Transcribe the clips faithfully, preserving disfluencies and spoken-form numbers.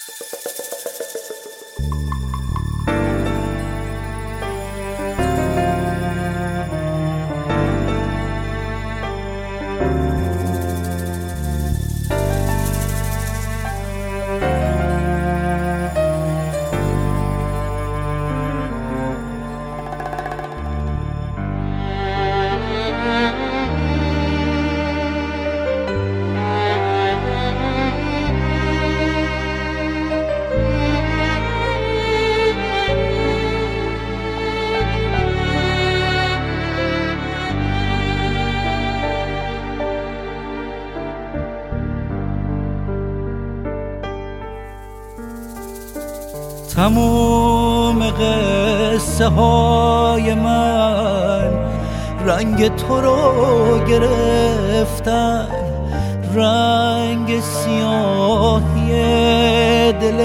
تموم قصه های من رنگ تو رو گرفتن، رنگ سیاهی دل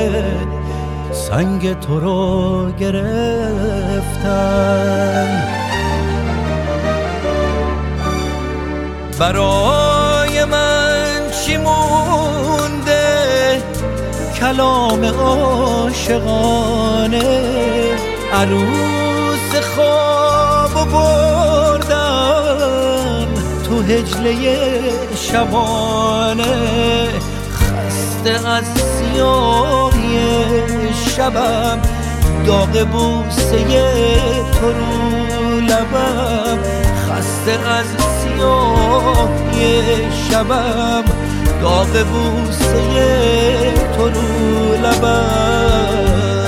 سنگ تو رو گرفتن. برای من چی مونده کلام عاشقانه، عروس خواب بردن تو هجله شبانه. خسته از سیاهی شبم، داغ بوسه تو رو لبم. خسته از سیاهی شبم، داغ بوسه تو رو لبم.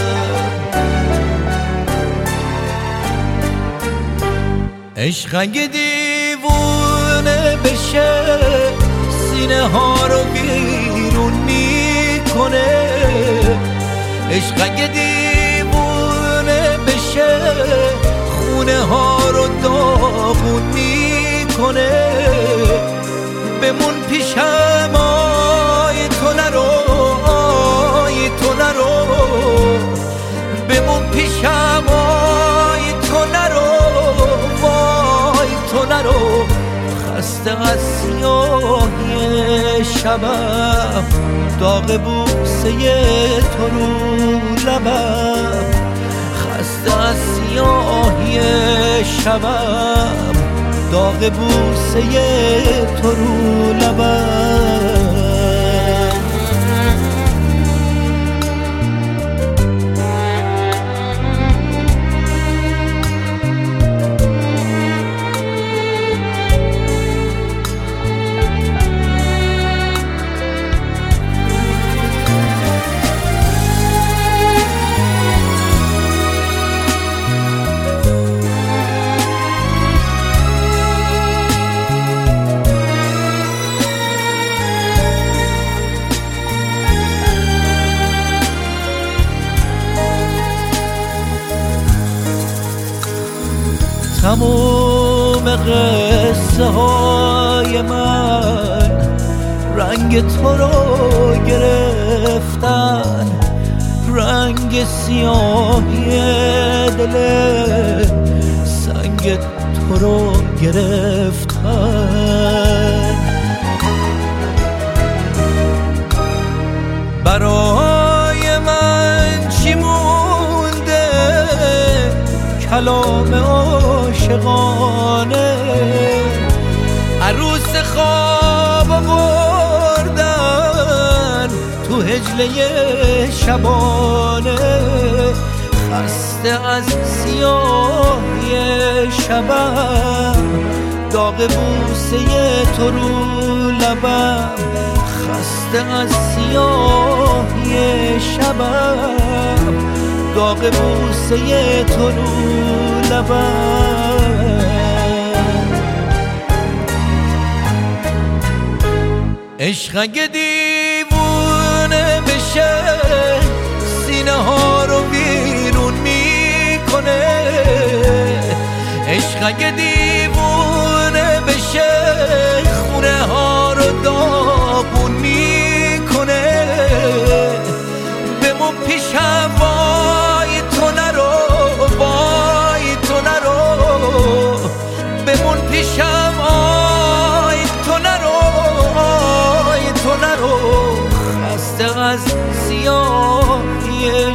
عشق اگه دیوونه بشه سینه ها رو بیرون میکنه. عشق اگه دیوونه بشه خونه ها رو داغون میکنه. بمون پیشم آی تو نرو، آی تو نرو. بمون پیشم آی تو نرو، وای تو نرو. خسته از سیاهی شبم، داغ بوسه تو رو لبم. خسته از سیاهی شبم، داغ بوسه تو رو لبم. تموم قصه های من رنگ تو رو گرفتن، رنگ سیاهی دل سنگ تو رو گرفتن. برای من چی مونده کلام عاشقانه، عروس خواب بردن تو هجله شبانه. خسته از سیاهی شبم، داغ بوسه تو رو لبم. خسته از سیاهی شبم، داغ بوسه تو رو لبم. عشق اگه دیوونه بشه سینه ها رو بیرون میکنه. عشق اگه دیوونه بشه خونه ها رو داغون میکنه. بمون پیشم وای تو نرو، وای تو نرو. بمون پیشم آی تو نرو، آی تو نرو. خسته از سیاه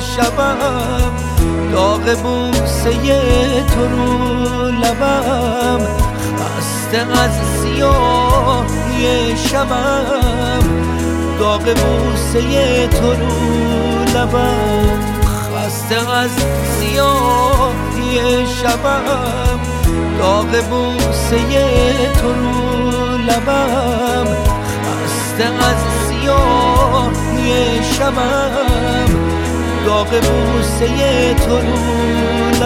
شبم، داغ بوسه تو رو لبم، خسته از سیاهی شبم، داغ بوسه تو رو لبم، خسته از سیاهی شبم، داغ بوسه تو رو لبم، خسته از سیاهی شبم، داغ بوسه تو رو